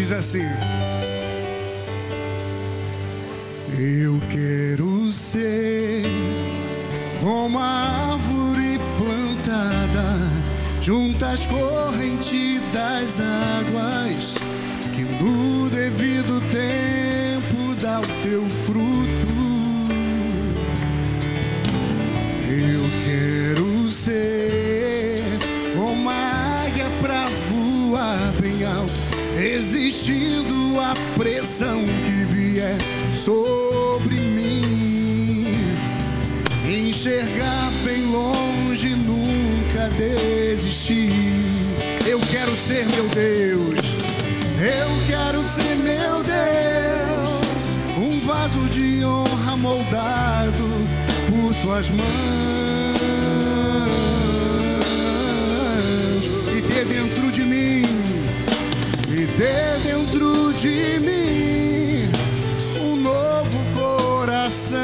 diz assim: eu quero ser como a árvore plantada junto às correntes das águas, que no devido tempo dá o teu fruto. Eu quero ser como a águia pra voar bem alto, resistindo à pressão que vier sobre mim. Enxergar bem longe, nunca desistir. Eu quero ser, meu Deus, eu quero ser, meu Deus, um vaso de honra moldado por tuas mãos, e ter dentro de mim, e ter dentro de mim um novo coração,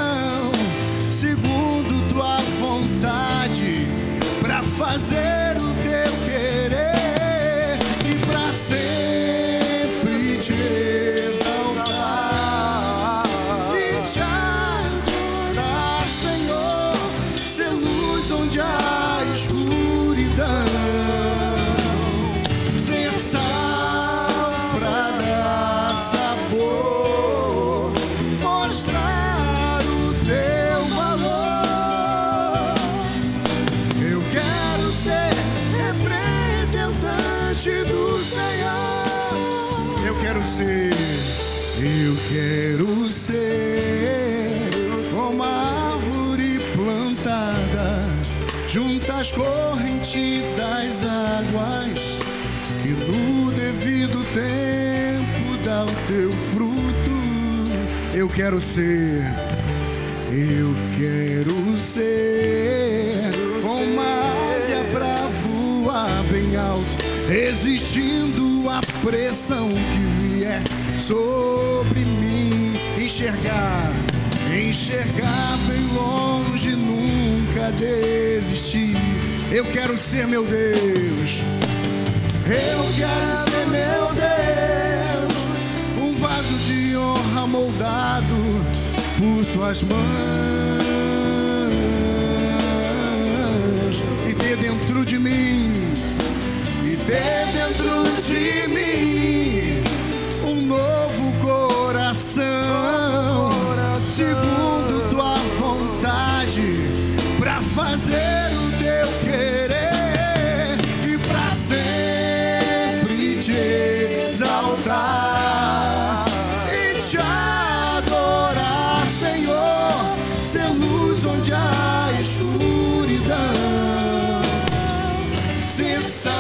segundo tua vontade, pra fazer o teu querer e pra sempre te exaltar e te adorar, Senhor, ser luz onde há escuridão, ser sal pra dar sabor, mostrar o teu valor. Eu quero ser representante do Senhor. Eu quero ser como a árvore plantada junto às correntes das águas, que no devido tempo dá o teu fruto. Eu quero ser como a águia pra voar bem alto, resistindo à pressão que vier sobre mim. Enxergar bem longe, nunca desistir. Eu quero ser, meu Deus, eu quero ser, meu Deus, um vaso de honra moldado por tuas mãos, e ter dentro de mim, um novo coração, segundo tua vontade, pra fazer o teu querer e pra sempre te exaltar e te adorar, Senhor, ser luz onde há escuridão, ser sal